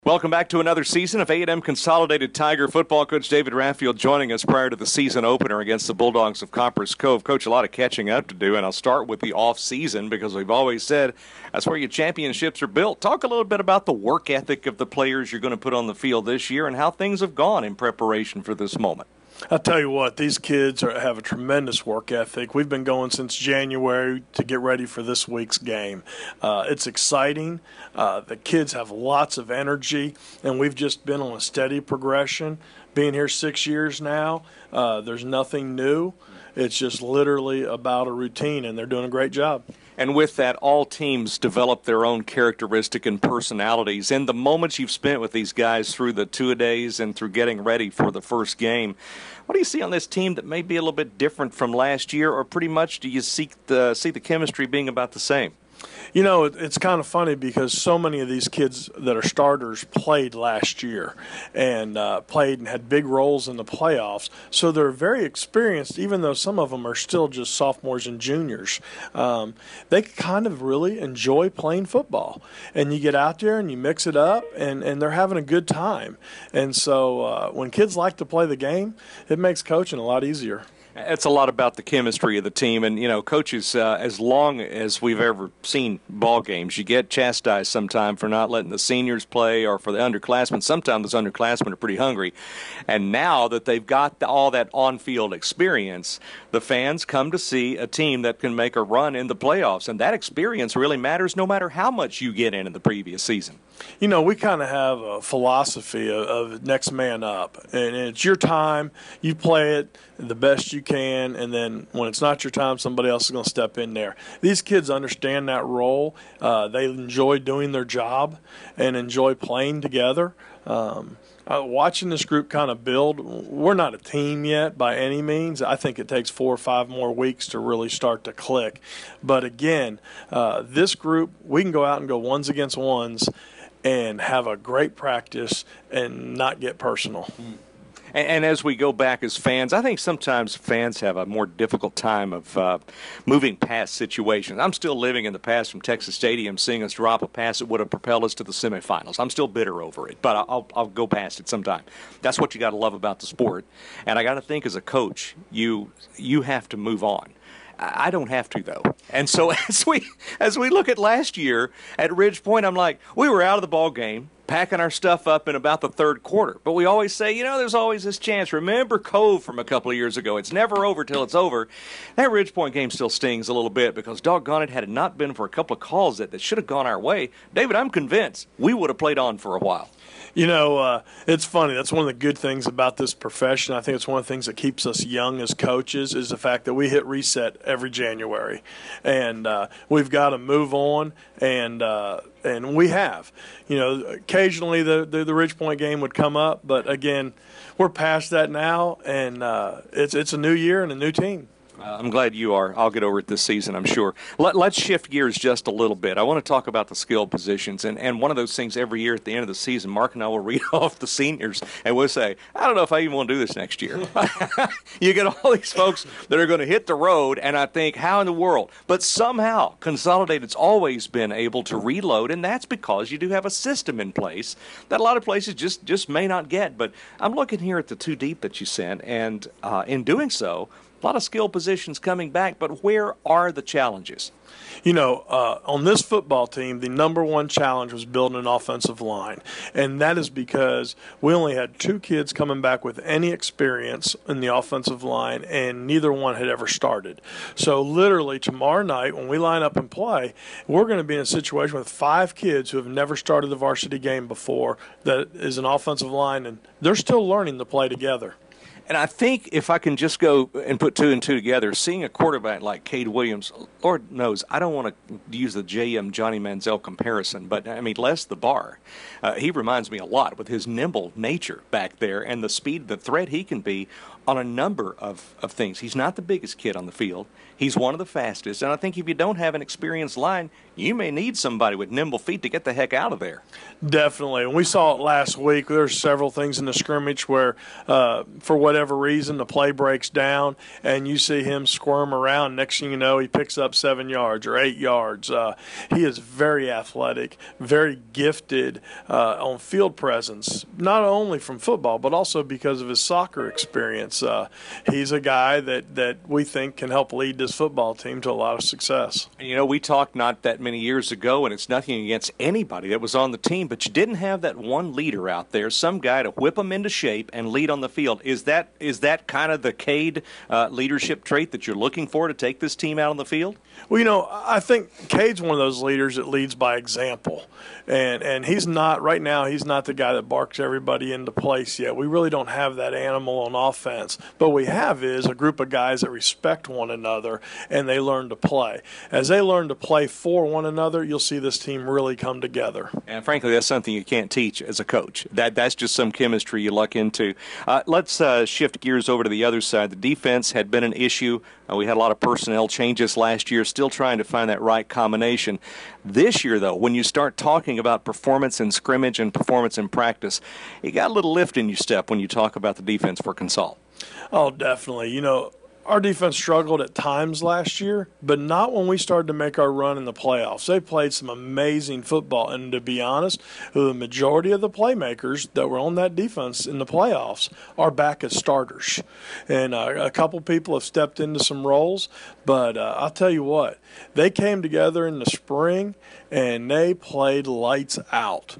Welcome back to another season of A&M Consolidated Tiger football. Coach David Raffield joining us prior to the season opener against the Bulldogs of Copperas Cove. Coach, a lot of catching up to do, and I'll start with the off-season because we've always said that's where your championships are built. Talk a little bit about the work ethic of the players you're going to put on the field this year and how things have gone in preparation for this moment. I'll tell you what, these kids have a tremendous work ethic. We've been going since January to get ready for this week's game. It's exciting. The kids have lots of energy, and we've just been on a steady progression. Being here 6 years now, there's nothing new. It's just literally about a routine, and they're doing a great job. And with that, all teams develop their own characteristic and personalities. In the moments you've spent with these guys through the two-a-days and through getting ready for the first game, what do you see on this team that may be a little bit different from last year, or pretty much do you see the chemistry being about the same? You know, it's kind of funny because so many of these kids that are starters played last year and played and had big roles in the playoffs. So they're very experienced, even though some of them are still just sophomores and juniors. They kind of really enjoy playing football. And you get out there and you mix it up, and they're having a good time. And so when kids like to play the game, it makes coaching a lot easier. It's a lot about the chemistry of the team. And, you know, coaches, as long as we've ever seen ball games, you get chastised sometime for not letting the seniors play or for the underclassmen. Sometimes those underclassmen are pretty hungry. And now that they've got all that on-field experience, the fans come to see a team that can make a run in the playoffs. And that experience really matters no matter how much you get in the previous season. You know, we kind of have a philosophy of next man up. And it's your time. You play it the best you can, and then when it's not your time, somebody else is going to step in there. These kids understand that role. They enjoy doing their job and enjoy playing together. Watching this group kind of build, we're not a team yet by any means. I think it takes 4 or 5 more weeks to really start to click. But again, this group, we can go out and go ones against ones and have a great practice and not get personal. And as we go back as fans, I think sometimes fans have a more difficult time of moving past situations. I'm still living in the past from Texas Stadium, seeing us drop a pass that would have propelled us to the semifinals. I'm still bitter over it, but I'll go past it sometime. That's what you got to love about the sport. And I got to think as a coach, you have to move on. I don't have to, though. And so as we look at last year at Ridge Point, I'm like, we were out of the ball game, packing our stuff up in about the third quarter. But we always say, you know, there's always this chance. Remember Cove from a couple of years ago. It's never over till it's over. That Ridge Point game still stings a little bit because, doggone it, had it not been for a couple of calls that should have gone our way, David, I'm convinced we would have played on for a while. You know, it's funny. That's one of the good things about this profession. I think it's one of the things that keeps us young as coaches is the fact that we hit reset every January. And we've got to move on, and we have. You know, occasionally the Ridge Point game would come up, but, again, we're past that now, and it's a new year and a new team. I'm glad you are. I'll get over it this season, I'm sure. Let's shift gears just a little bit. I want to talk about the skill positions. And one of those things every year at the end of the season, Mark and I will read off the seniors, and we'll say, I don't know if I even want to do this next year. You get all these folks that are going to hit the road, and I think, how in the world? But somehow, Consolidated's always been able to reload, and that's because you do have a system in place that a lot of places just may not get. But I'm looking here at the two deep that you sent, and in doing so, a lot of skill positions coming back, but where are the challenges? You know, on this football team, the number one challenge was building an offensive line. And that is because we only had 2 kids coming back with any experience in the offensive line, and neither one had ever started. So literally tomorrow night when we line up and play, we're going to be in a situation with 5 kids who have never started the varsity game before that is an offensive line, and they're still learning to play together. And I think if I can just go and put 2 and 2 together, seeing a quarterback like Cade Williams, Lord knows, I don't want to use the J.M. Johnny Manziel comparison, but, I mean, Les the Bar. He reminds me a lot with his nimble nature back there and the speed, the threat he can be on a number of things. He's not the biggest kid on the field. He's one of the fastest. And I think if you don't have an experienced line, you may need somebody with nimble feet to get the heck out of there. Definitely. And we saw it last week. There's several things in the scrimmage where, for whatever whatever reason, the play breaks down, and you see him squirm around. Next thing you know, he picks up 7 yards or 8 yards. He is very athletic, very gifted on field presence, not only from football, but also because of his soccer experience. He's a guy that we think can help lead this football team to a lot of success. And, you know, we talked not that many years ago, and it's nothing against anybody that was on the team, but you didn't have that one leader out there, some guy to whip them into shape and lead on the field. Is that kind of the Cade leadership trait that you're looking for to take this team out on the field? Well, you know, I think Cade's one of those leaders that leads by example. And he's not, right now, he's not the guy that barks everybody into place yet. We really don't have that animal on offense. But what we have is a group of guys that respect one another, and they learn to play. As they learn to play for one another, you'll see this team really come together. And frankly, that's something you can't teach as a coach. That's just some chemistry you luck into. Let's shift gears over to the other side. The defense had been an issue. We had a lot of personnel changes last year, still trying to find that right combination. This year, though, when you start talking about performance in scrimmage and performance in practice, you got a little lift in your step when you talk about the defense for Consol. Oh, definitely. You know, our defense struggled at times last year, but not when we started to make our run in the playoffs. They played some amazing football, and to be honest, the majority of the playmakers that were on that defense in the playoffs are back as starters. And a couple people have stepped into some roles, but I'll tell you what, they came together in the spring, and they played lights out.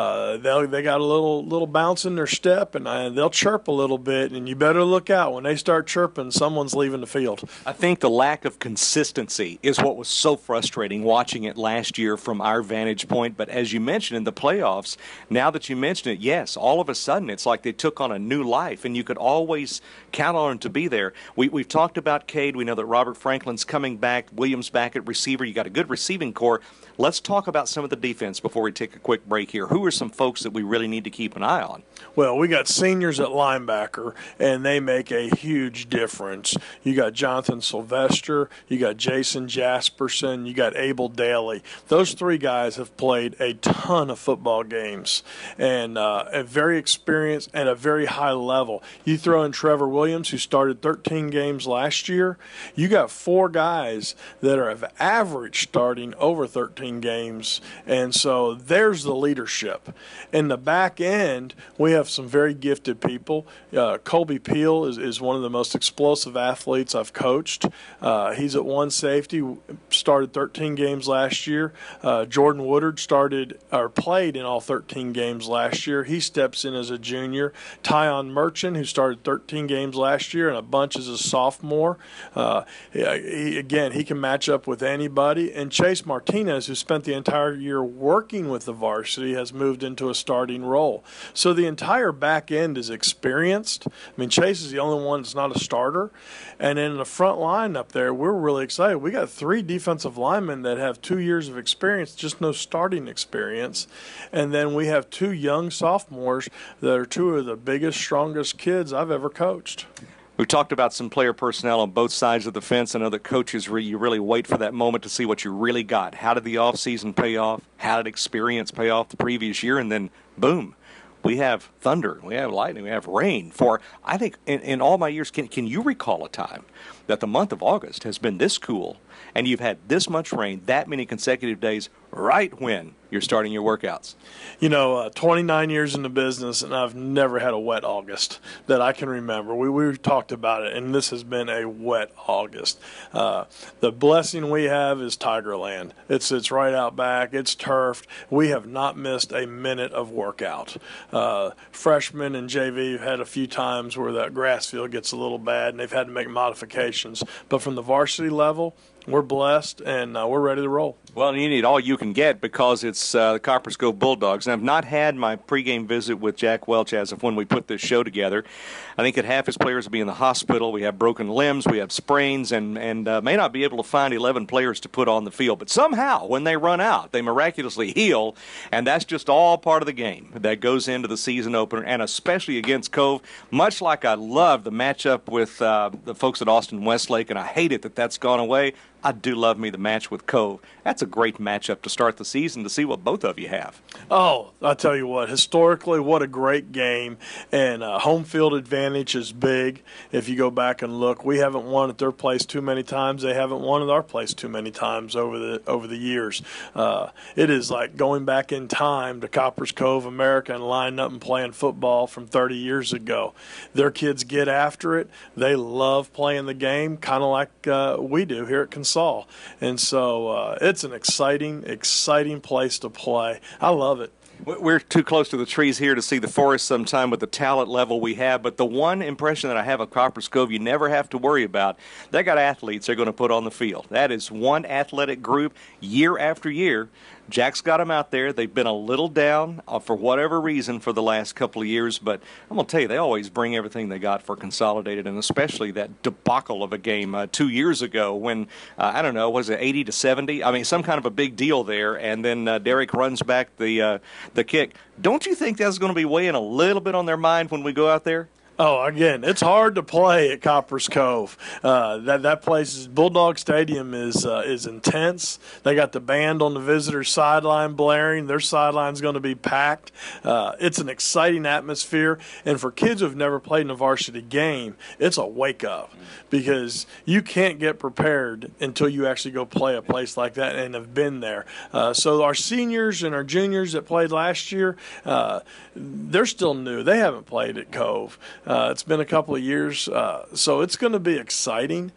They got a little bounce in their step, and they'll chirp a little bit, and you better look out. When they start chirping, someone's leaving the field. I think the lack of consistency is what was so frustrating watching it last year from our vantage point. But as you mentioned in the playoffs, now that you mention it, yes, all of a sudden it's like they took on a new life, and you could always count on them to be there. We've talked about Cade. We know that Robert Franklin's coming back, Williams back at receiver. You got a good receiving core. Let's talk about some of the defense before we take a quick break here. Who are some folks that we really need to keep an eye on? Well, we got seniors at linebacker, and they make a huge difference. You got Jonathan Sylvester, you got Jason Jasperson, you got Abel Daly. Those three guys have played a ton of football games and a very experienced and a very high level. You throw in Trevor Williams, who started 13 games last year. You got 4 guys that are of average starting over 13 games, and so there's the leadership. In the back end, we have some very gifted people. Colby Peel is one of the most explosive athletes I've coached. He's at one safety, started 13 games last year. Jordan Woodard played in all 13 games last year. He steps in as a junior. Tyon Merchant, who started 13 games last year and a bunch as a sophomore. He can match up with anybody. And Chase Martinez, who spent the entire year working with the varsity, has moved into a starting role. So the entire back end is experienced. I mean, Chase is the only one that's not a starter. And in the front line up there, we're really excited. We got 3 defensive linemen that have 2 years of experience, just no starting experience. And then we have 2 young sophomores that are 2 of the biggest, strongest kids I've ever coached. We've talked about some player personnel on both sides of the fence. I know that coaches, you really wait for that moment to see what you really got. How did the offseason pay off? How did experience pay off the previous year? And then, boom, we have thunder, we have lightning, we have rain. For, I think, in all my years, can you recall a time that the month of August has been this cool and you've had this much rain, that many consecutive days, right when you're starting your workouts? You know, 29 years in the business, and I've never had a wet August that I can remember. We talked about it, and this has been a wet August. The blessing we have is Tigerland. It's right out back. It's turfed. We have not missed a minute of workout. Freshmen and JV have had a few times where that grass field gets a little bad, and they've had to make modifications. But from the varsity level, we're blessed, and we're ready to roll. Well, you need all you can get because it's the Copperscove Bulldogs. And I've not had my pregame visit with Jack Welch as of when we put this show together. I think that half his players will be in the hospital. We have broken limbs, we have sprains, and may not be able to find 11 players to put on the field. But somehow, when they run out, they miraculously heal, and that's just all part of the game that goes into the season opener, and especially against Cove. Much like I love the matchup with the folks at Austin Westlake, and I hate it that that's gone away. I do love me the match with Cove. That's a great matchup to start the season to see what both of you have. Oh, I'll tell you what, historically, what a great game. And home field advantage is big. If you go back and look, we haven't won at their place too many times. They haven't won at our place too many times over the years. It is like going back in time to Coppers Cove, America, and lining up and playing football from 30 years ago. Their kids get after it. They love playing the game, kind of like we do here at Consol. And so it's an exciting place to play. I love it. We're too close to the trees here to see the forest sometime with the talent level we have, but the one impression that I have of Coppers Cove you never have to worry about, they got athletes they're going to put on the field. That is one athletic group year after year. Jack's got them out there. They've been a little down for whatever reason for the last couple of years, but I'm going to tell you, they always bring everything they got for Consolidated, and especially that debacle of a game 2 years ago when, I don't know, was it 80-70? I mean, some kind of a big deal there, and then Derek runs back the kick. Don't you think that's going to be weighing a little bit on their mind when we go out there? Oh, again, it's hard to play at Coppers Cove. That place, Bulldog Stadium, is intense. They got the band on the visitor sideline blaring. Their sideline's going to be packed. It's an exciting atmosphere, and for kids who've never played in a varsity game, it's a wake up because you can't get prepared until you actually go play a place like that and have been there. So our seniors and our juniors that played last year, they're still new. They haven't played at Cove. It's been a couple of years, so it's going to be exciting.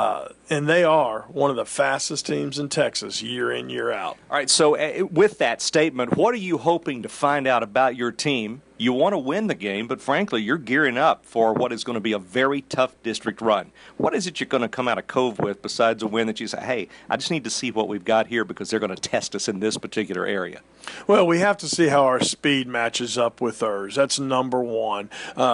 And they are one of the fastest teams in Texas year in, year out. All right, so with that statement, what are you hoping to find out about your team? You want to win the game, but frankly, you're gearing up for what is going to be a very tough district run. What is it you're going to come out of Cove with besides a win that you say, hey, I just need to see what we've got here because they're going to test us in this particular area? Well, we have to see how our speed matches up with theirs. That's number one.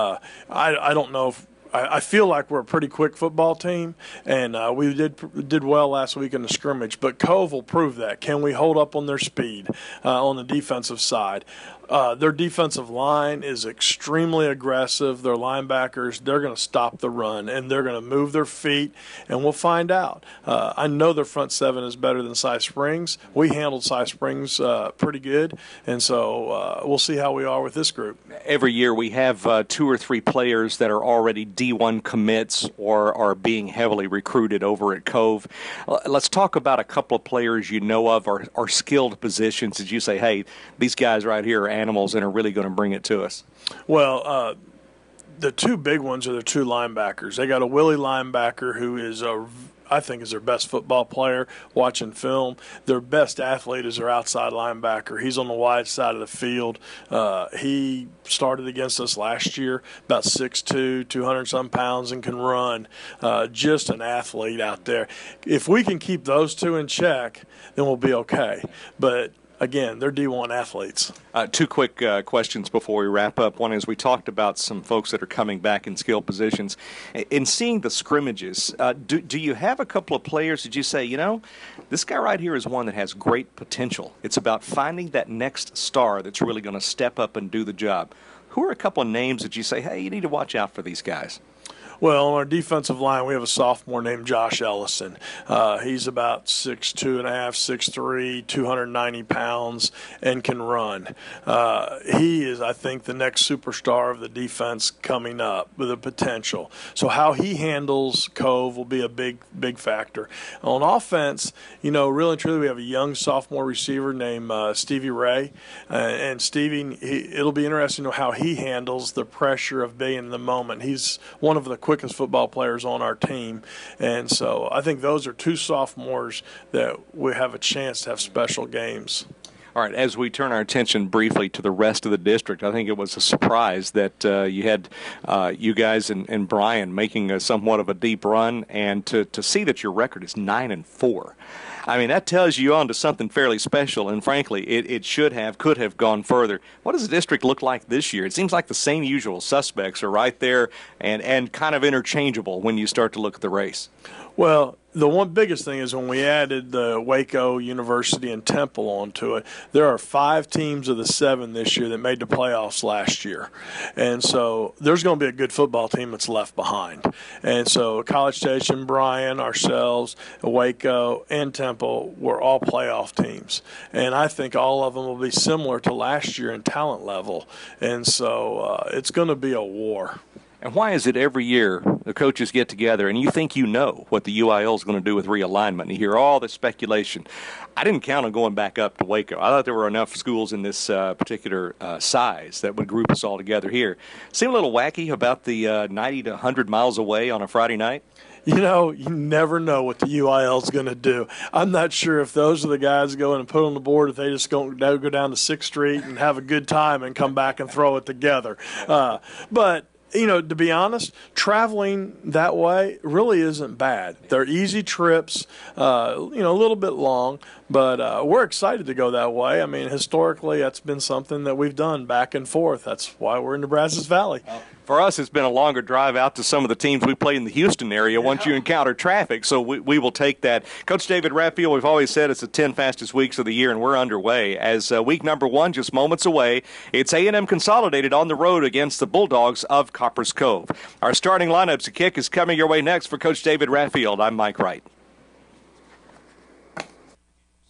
I don't know if I feel like we're a pretty quick football team, and we did well last week in the scrimmage. But Cove will prove that. Can we hold up on their speed on the defensive side? Their defensive line is extremely aggressive. Their linebackers, they're going to stop the run, and they're going to move their feet, and we'll find out. I know their front seven is better than Cy Springs. We handled Cy Springs pretty good, and so we'll see how we are with this group. Every year we have 2 or 3 players that are already D1 commits or are being heavily recruited over at Cove. Let's talk about a couple of players you know of or skilled positions that you say, hey, these guys right here are animals and are really going to bring it to us. Well, the two big ones are the two linebackers. They got a Willie linebacker who is I think is their best football player watching film. Their best athlete is their outside linebacker. He's on the wide side of the field. He started against us last year, about 6'2", 200-some pounds, and can run. Just an athlete out there. If we can keep those two in check, then we'll be okay. But again, they're D1 athletes. 2 quick questions before we wrap up. One is we talked about some folks that are coming back in skill positions. In seeing the scrimmages, do you have a couple of players that you say, you know, this guy right here is one that has great potential. It's about finding that next star that's really going to step up and do the job. Who are a couple of names that you say, hey, you need to watch out for these guys? Well, on our defensive line, we have a sophomore named Josh Ellison. He's about 6'2.5", 6'3", 290 pounds, and can run. He is, I think, the next superstar of the defense coming up with a potential. So how he handles Cove will be a big factor. On offense, you know, really and truly, we have a young sophomore receiver named Stevie Ray. And Stevie, it'll be interesting to know how he handles the pressure of being in the moment. He's one of the quickest football players on our team, and so I think those are 2 sophomores that we have a chance to have special games. All right, as we turn our attention briefly to the rest of the district, I think it was a surprise that you had you guys and Brian making somewhat of a deep run, and to see that your record is 9-4. I mean, that tells you on to something fairly special, and frankly, it could have gone further. What does the district look like this year? It seems like the same usual suspects are right there and kind of interchangeable when you start to look at the race. Well, the one biggest thing is when we added the Waco University and Temple onto it, there are 5 teams of the 7 this year that made the playoffs last year. And so there's going to be a good football team that's left behind. And so College Station, Bryan, ourselves, Waco, and Temple were all playoff teams. And I think all of them will be similar to last year in talent level. And so it's going to be a war. And why is it every year the coaches get together and you think you know what the UIL is going to do with realignment? And you hear all this speculation. I didn't count on going back up to Waco. I thought there were enough schools in this particular size that would group us all together here. Seem a little wacky about the 90 to 100 miles away on a Friday night? You know, you never know what the UIL is going to do. I'm not sure if those are the guys going and put on the board, if they just go down to 6th Street and have a good time and come back and throw it together. But you know, to be honest, traveling that way really isn't bad. They're easy trips, you know, a little bit long, but we're excited to go that way. I mean, historically, that's been something that we've done back and forth. That's why we're in the Brazos Valley. For us, it's been a longer drive out to some of the teams we play in the Houston area once you encounter traffic, so we will take that. Coach David Rathfield, we've always said it's the 10 fastest weeks of the year, and we're underway. As week number 1 just moments away, it's A&M Consolidated on the road against the Bulldogs of Copperas Cove. Our starting lineups, a kick is coming your way next. For Coach David Rathfield, I'm Mike Wright.